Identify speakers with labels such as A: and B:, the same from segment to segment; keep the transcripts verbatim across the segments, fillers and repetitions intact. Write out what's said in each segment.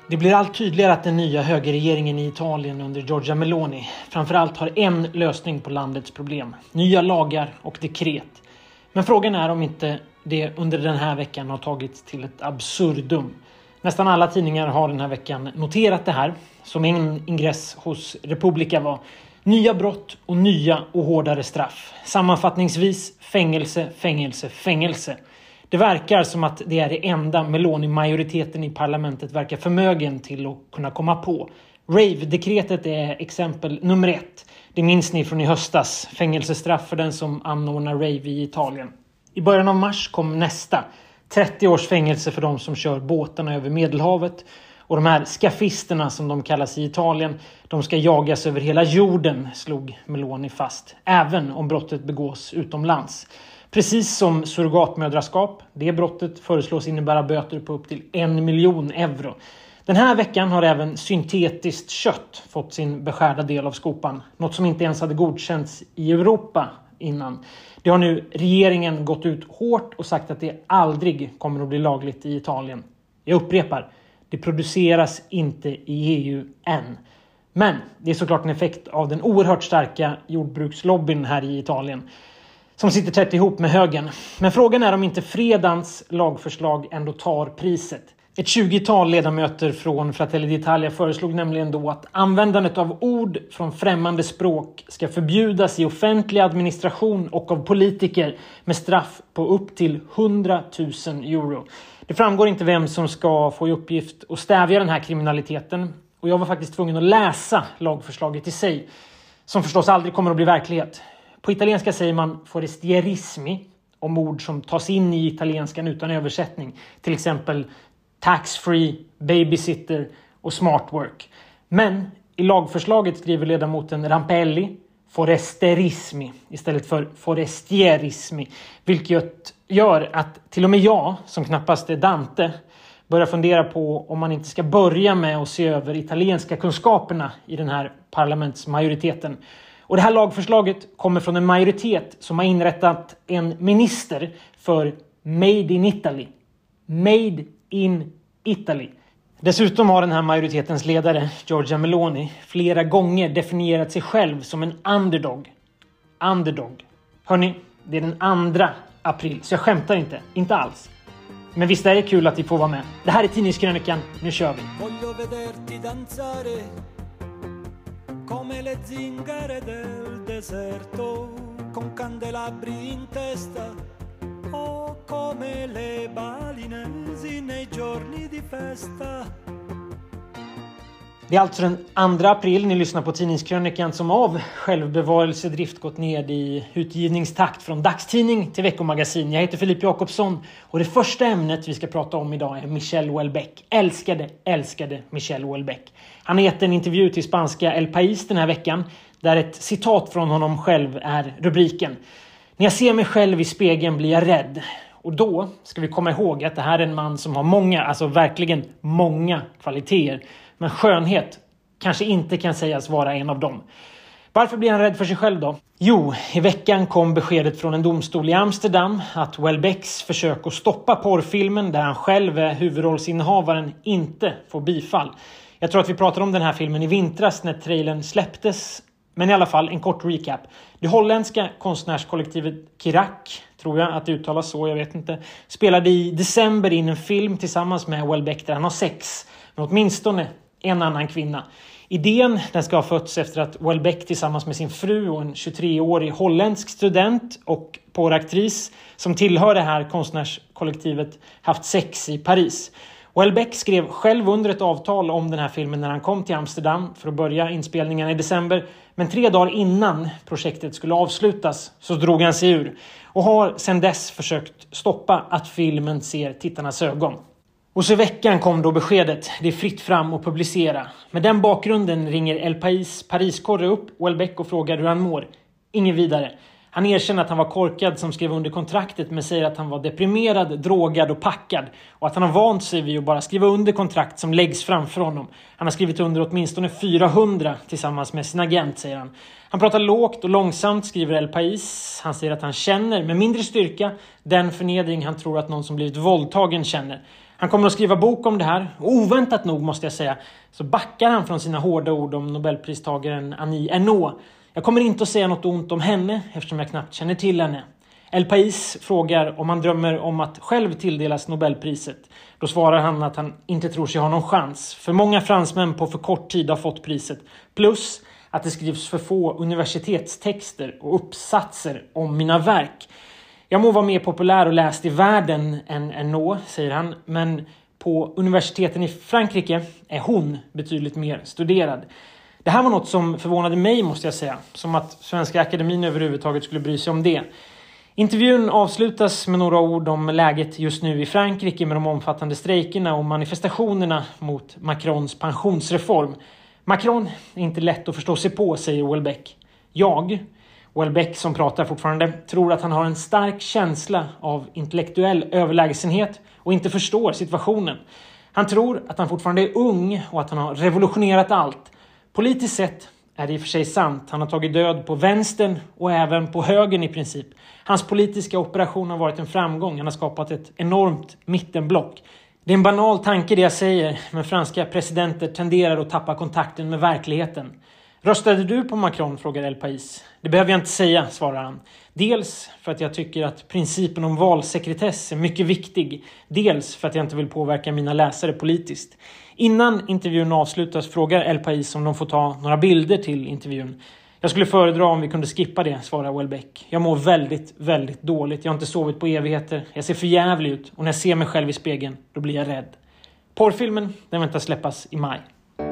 A: Det blir allt tydligare att den nya högerregeringen i Italien under Giorgia Meloni framförallt har en lösning på landets problem. Nya lagar och dekret. Men frågan är om inte det under den här veckan har tagits till ett absurdum. Nästan alla tidningar har den här veckan noterat det här. Som en ingress hos Repubblica var: nya brott och nya och hårdare straff. Sammanfattningsvis fängelse, fängelse, fängelse. Det verkar som att det är det enda Meloni-majoriteten i parlamentet verkar förmögen till att kunna komma på. Rave-dekretet är exempel nummer ett. Det minns ni från i höstas. Fängelsestraff för den som anordnar rave i Italien. I början av mars kom nästa. trettio års fängelse för de som kör båtarna över Medelhavet. Och de här skafisterna som de kallas i Italien, de ska jagas över hela jorden, slog Meloni fast. Även om brottet begås utomlands. Precis som surrogatmödraskap, det brottet föreslås innebära böter på upp till en miljon euro. Den här veckan har även syntetiskt kött fått sin beskärda del av skopan. Något som inte ens hade godkänts i Europa innan. Det har nu regeringen gått ut hårt och sagt att det aldrig kommer att bli lagligt i Italien. Jag upprepar, det produceras inte i E U än. Men det är såklart en effekt av den oerhört starka jordbrukslobbyn här i Italien, som sitter tätt ihop med högern. Men frågan är om inte fredagens lagförslag ändå tar priset. Ett tjugotal ledamöter från Fratelli d'Italia föreslog nämligen då att användandet av ord från främmande språk ska förbjudas i offentlig administration och av politiker med straff på upp till hundra tusen euro. Det framgår inte vem som ska få i uppgift att stävja den här kriminaliteten. Och jag var faktiskt tvungen att läsa lagförslaget i sig, som förstås aldrig kommer att bli verklighet. På italienska säger man forestierismi om ord som tas in i italienskan utan översättning. Till exempel tax-free, babysitter och smart work. Men i lagförslaget skriver ledamoten Rampelli foresterismi istället för forestierismi. Vilket gör att till och med jag, som knappast är Dante, börjar fundera på om man inte ska börja med att se över italienska kunskaperna i den här parlamentsmajoriteten. Och det här lagförslaget kommer från en majoritet som har inrättat en minister för Made in Italy. Made in Italy. Dessutom har den här majoritetens ledare, Giorgia Meloni, flera gånger definierat sig själv som en underdog. Underdog. Hörrni, det är den andra april, så jag skämtar inte. Inte alls. Men visst är det kul att vi får vara med. Det här är Tidningskrönikan. Nu kör vi.
B: Voglio vederti danzare come le zingare del deserto con candelabri in testa o come le balinesi nei giorni di festa.
A: Det är alltså den andra april. Ni lyssnar på Tidningskrönikan som av självbevarelsedrift gått ned i utgivningstakt från dagstidning till veckomagasin. Jag heter Filip Jakobsson och det första ämnet vi ska prata om idag är Michel Houellebecq. Älskade, älskade Michel Houellebecq. Han har gett en intervju till spanska El País den här veckan där ett citat från honom själv är rubriken. När jag ser mig själv i spegeln blir jag rädd. Och då ska vi komma ihåg att det här är en man som har många, alltså verkligen många kvaliteter. Men skönhet kanske inte kan sägas vara en av dem. Varför blir han rädd för sig själv då? Jo, i veckan kom beskedet från en domstol i Amsterdam att Houellebecqs försök att stoppa porrfilmen där han själv är huvudrollsinnehavaren inte får bifall. Jag tror att vi pratade om den här filmen i vintras när trailern släpptes. Men i alla fall en kort recap. Det holländska konstnärskollektivet Kirak, tror jag att det uttalas så, jag vet inte, spelade i december in en film tillsammans med Houellebecq där han har sex med åtminstone en annan kvinna. Idén den ska ha fötts efter att Houellebecq tillsammans med sin fru och en tjugotreårig holländsk student och porraktris som tillhör det här konstnärskollektivet haft sex i Paris. Houellebecq skrev själv under ett avtal om den här filmen när han kom till Amsterdam för att börja inspelningarna i december. Men tre dagar innan projektet skulle avslutas så drog han sig ur och har sedan dess försökt stoppa att filmen ser tittarnas ögon. Och så i veckan kom då beskedet, det är fritt fram att publicera. Med den bakgrunden ringer El País Pariskorre upp Houellebecq och frågar hur han mår. Ingen vidare. Han erkänner att han var korkad som skrev under kontraktet, men säger att han var deprimerad, drogad och packad. Och att han har vant sig vid att bara skriva under kontrakt som läggs framför honom. Han har skrivit under åtminstone fyrahundra tillsammans med sin agent, säger han. Han pratar lågt och långsamt, skriver El País. Han säger att han känner med mindre styrka den förnedring han tror att någon som blivit våldtagen känner. Han kommer att skriva bok om det här. Och oväntat nog, måste jag säga, så backar han från sina hårda ord om Nobelpristagaren Annie Ernaux. Jag kommer inte att säga något ont om henne eftersom jag knappt känner till henne. El País frågar om han drömmer om att själv tilldelas Nobelpriset. Då svarar han att han inte tror sig ha någon chans. För många fransmän på för kort tid har fått priset. Plus att det skrivs för få universitetstexter och uppsatser om mina verk. Jag må vara mer populär och läst i världen än Ernaux, säger han. Men på universiteten i Frankrike är hon betydligt mer studerad. Det här var något som förvånade mig, måste jag säga. Som att Svenska Akademin överhuvudtaget skulle bry sig om det. Intervjun avslutas med några ord om läget just nu i Frankrike med de omfattande strejkerna och manifestationerna mot Macrons pensionsreform. Macron är inte lätt att förstå sig på, säger Houellebecq. Jag, Houellebecq som pratar fortfarande, tror att han har en stark känsla av intellektuell överlägsenhet och inte förstår situationen. Han tror att han fortfarande är ung och att han har revolutionerat allt. Politiskt sett är det i och för sig sant. Han har tagit död på vänstern och även på högern i princip. Hans politiska operation har varit en framgång. Han har skapat ett enormt mittenblock. Det är en banal tanke det jag säger, men franska presidenter tenderar att tappa kontakten med verkligheten. Röstade du på Macron, frågar El País. Det behöver jag inte säga, svarar han. Dels för att jag tycker att principen om valsekretess är mycket viktig. Dels för att jag inte vill påverka mina läsare politiskt. Innan intervjun avslutas frågar El País om de får ta några bilder till intervjun. Jag skulle föredra om vi kunde skippa det, svarar Houellebecq. Jag mår väldigt, väldigt dåligt. Jag har inte sovit på evigheter. Jag ser för jävlig ut och när jag ser mig själv i spegeln, då blir jag rädd. Porrfilmen, den väntas släppas i maj.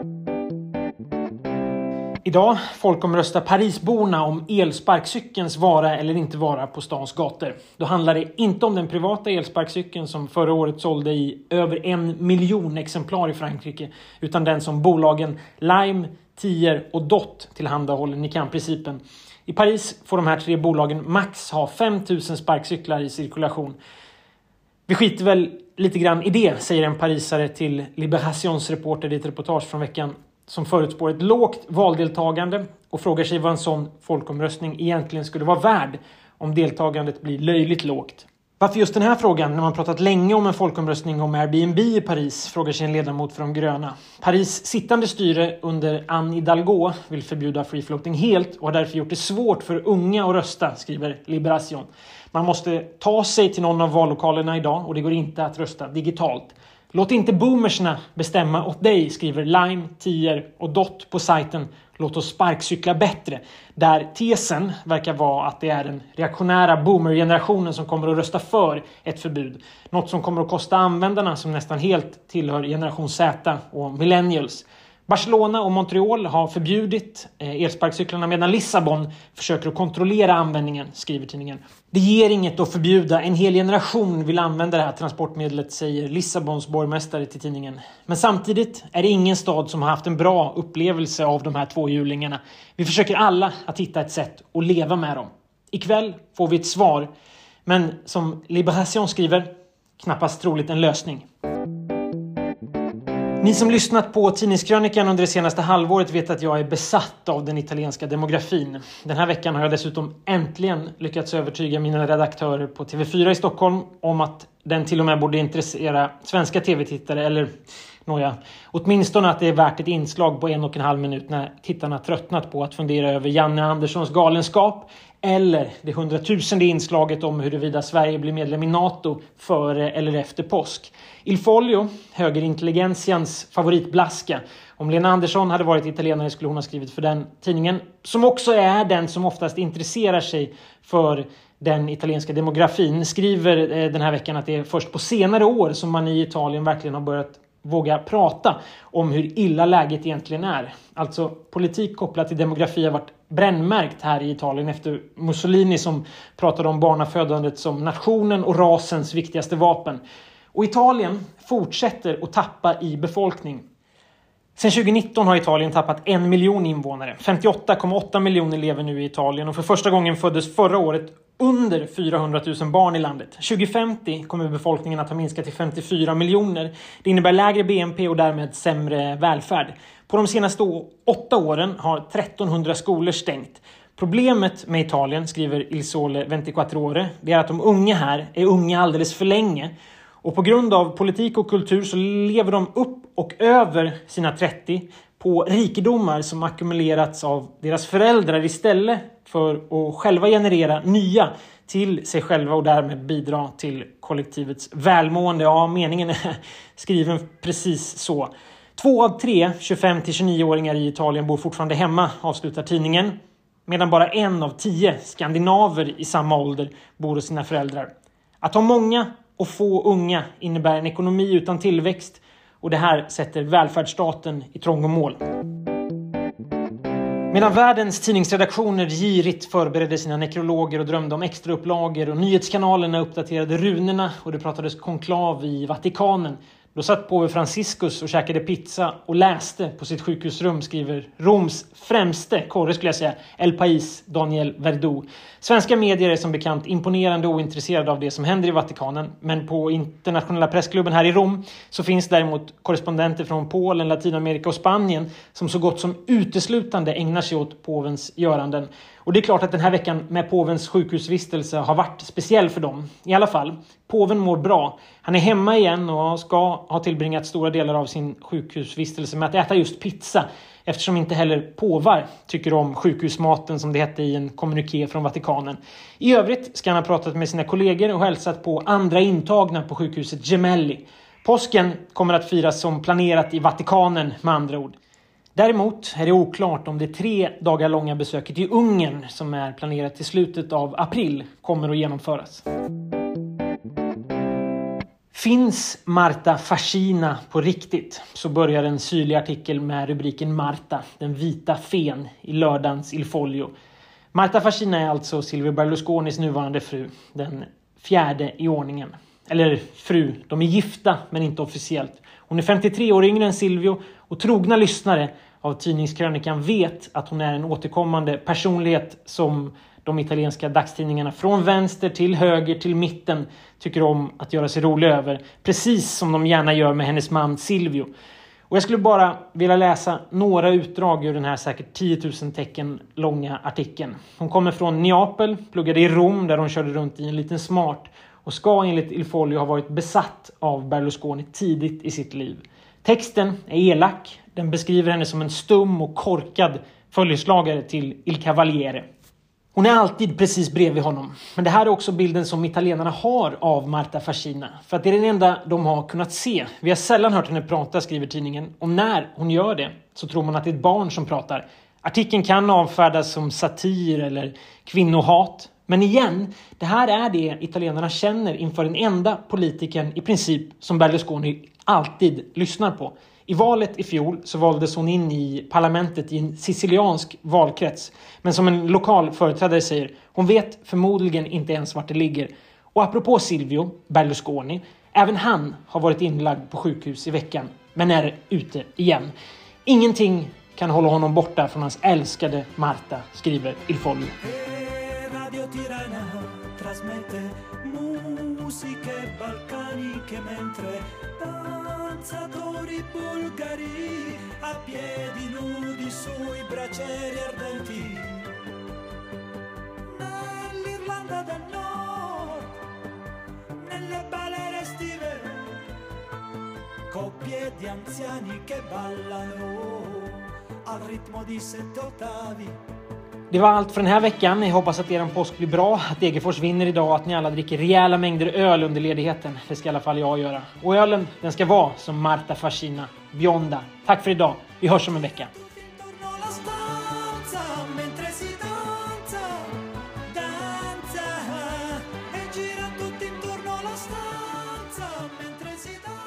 A: Idag folkomröstar Parisborna om elsparkcykelns vara eller inte vara på stans gator. Då handlar det inte om den privata elsparkcykeln som förra året sålde i över en miljon exemplar i Frankrike, utan den som bolagen Lime, Tier och Dott tillhandahåller Nican-principen. I Paris får de här tre bolagen max ha fem tusen sparkcyklar i cirkulation. Vi skiter väl lite grann i det, säger en parisare till Liberations reporter i ett reportage från veckan, som förutspår ett lågt valdeltagande och frågar sig vad en sån folkomröstning egentligen skulle vara värd om deltagandet blir löjligt lågt. Varför just den här frågan när man pratat länge om en folkomröstning om Airbnb i Paris, frågar sig en ledamot för de gröna. Paris sittande styre under Anne Hidalgo vill förbjuda free floating helt och har därför gjort det svårt för unga att rösta, skriver Libération. Man måste ta sig till någon av vallokalerna idag och det går inte att rösta digitalt. Låt inte boomersna bestämma åt dig, skriver Lime, Tier och Dott på sajten Låt oss sparkcykla bättre. Där tesen verkar vara att det är den reaktionära boomergenerationen som kommer att rösta för ett förbud. Något som kommer att kosta användarna som nästan helt tillhör generation Z och millennials. Barcelona och Montreal har förbjudit elsparkcyklarna medan Lissabon försöker att kontrollera användningen, skriver tidningen. Det ger inget att förbjuda, en hel generation vill använda det här transportmedlet, säger Lissabons borgmästare till tidningen. Men samtidigt är det ingen stad som har haft en bra upplevelse av de här tvåhjulingarna. Vi försöker alla att hitta ett sätt att leva med dem. Ikväll får vi ett svar, men som Libération skriver, knappast troligt en lösning. Ni som lyssnat på Tidningskrönikan under det senaste halvåret vet att jag är besatt av den italienska demografin. Den här veckan har jag dessutom äntligen lyckats övertyga mina redaktörer på T V fyra i Stockholm om att den till och med borde intressera svenska tv-tittare, eller nåja, åtminstone att det är värt ett inslag på en och en halv minut när tittarna tröttnat på att fundera över Janne Anderssons galenskap, eller det hundratusende inslaget om huruvida Sverige blir medlem i NATO före eller efter påsk. Il Foglio, högerintelligensians favoritblaska. Om Lena Andersson hade varit italienare skulle hon ha skrivit för den tidningen, som också är den som oftast intresserar sig för den italienska demografin, skriver den här veckan att det är först på senare år som man i Italien verkligen har börjat våga prata om hur illa läget egentligen är. Alltså politik kopplat till demografi har varit brännmärkt här i Italien efter Mussolini som pratade om barnafödandet som nationen och rasens viktigaste vapen. Och Italien fortsätter att tappa i befolkning. Sen tjugonitton har Italien tappat en miljon invånare. femtioåtta komma åtta miljoner lever nu i Italien och för första gången föddes förra året under fyrahundratusen barn i landet. tjugohundrafemtio kommer befolkningen att ha minskat till femtiofyra miljoner. Det innebär lägre B N P och därmed sämre välfärd. På de senaste åtta åren har trettonhundra skolor stängt. Problemet med Italien, skriver Il Sole tjugofyra Ore, det är att de unga här är unga alldeles för länge. Och på grund av politik och kultur så lever de upp och över sina trettio på rikedomar som ackumulerats av deras föräldrar istället för att själva generera nya till sig själva och därmed bidra till kollektivets välmående. Ja, meningen är skriven precis så. Två av tre tjugofem till tjugonio-åringar i Italien bor fortfarande hemma, avslutar tidningen. Medan bara en av tio skandinaver i samma ålder bor hos sina föräldrar. Att ha många och få unga innebär en ekonomi utan tillväxt och det här sätter välfärdsstaten i trångmål. Medan världens tidningsredaktioner girigt förberedde sina nekrologer och drömde om extra upplagor och nyhetskanalerna uppdaterade runorna och det pratades konklav i Vatikanen, då satt påve Franciscus och käkade pizza och läste på sitt sjukhusrum, skriver Roms främste korre skulle jag säga, El País, Daniel Verdu. Svenska medier är som bekant imponerande och ointresserade av det som händer i Vatikanen, men på internationella pressklubben här i Rom så finns däremot korrespondenter från Polen, Latinamerika och Spanien som så gott som uteslutande ägnar sig åt påvens göranden. Och det är klart att den här veckan med påvens sjukhusvistelse har varit speciell för dem. I alla fall, påven mår bra. Han är hemma igen och ska ha tillbringat stora delar av sin sjukhusvistelse med att äta just pizza. Eftersom inte heller påvar tycker om sjukhusmaten, som det hette i en kommuniké från Vatikanen. I övrigt ska han ha pratat med sina kollegor och hälsat på andra intagna på sjukhuset Gemelli. Påsken kommer att firas som planerat i Vatikanen med andra ord. Däremot är det oklart om det tre dagar långa besöket i Ungern som är planerat till slutet av april kommer att genomföras. Finns Marta Fascina på riktigt? Så börjar en syrlig artikel med rubriken Marta, den vita fen, i lördagens Il Foglio. Marta Fascina är alltså Silvio Berlusconis nuvarande fru, den fjärde i ordningen. Eller fru, de är gifta men inte officiellt. Hon är femtiotre år yngre än Silvio och trogna lyssnare av tidningskrönikan vet att hon är en återkommande personlighet som de italienska dagstidningarna från vänster till höger till mitten tycker om att göra sig roliga över. Precis som de gärna gör med hennes man Silvio. Och jag skulle bara vilja läsa några utdrag ur den här säkert tiotusen tecken långa artikeln. Hon kommer från Neapel, pluggade i Rom där hon körde runt i en liten smart och ska enligt Il Foglio ha varit besatt av Berlusconi tidigt i sitt liv. Texten är elak, den beskriver henne som en stum och korkad följeslagare till Il Cavaliere. Hon är alltid precis bredvid honom. Men det här är också bilden som italienarna har av Marta Fascina. För att det är den enda de har kunnat se. Vi har sällan hört henne prata, skriver tidningen. Och när hon gör det så tror man att det är ett barn som pratar. Artikeln kan avfärdas som satir eller kvinnohat. Men igen, det här är det italienarna känner inför den enda politikern i princip som Berlusconi alltid lyssnar på. I valet i fjol så valdes hon in i parlamentet i en siciliansk valkrets. Men som en lokal företrädare säger, hon vet förmodligen inte ens vart det ligger. Och apropå Silvio Berlusconi, även han har varit inlagd på sjukhus i veckan, men är ute igen. Ingenting kan hålla honom borta från hans älskade Marta, skriver Il Foglio.
B: Radio Tirana trasmette musiche balcaniche mentre danzatori bulgari a piedi nudi sui bracieri ardenti. Nell'Irlanda del Nord, nelle balere estive, coppie di anziani che ballano al ritmo di sette ottavi.
A: Det var allt för den här veckan. Jag hoppas att er påsk blir bra, att Degerfors vinner idag och att ni alla dricker rejäla mängder öl under ledigheten. Det ska i alla fall jag göra. Och ölen, den ska vara som Marta Fascina, bionda. Tack för idag. Vi hörs om en vecka.
B: Stanza mentre si danza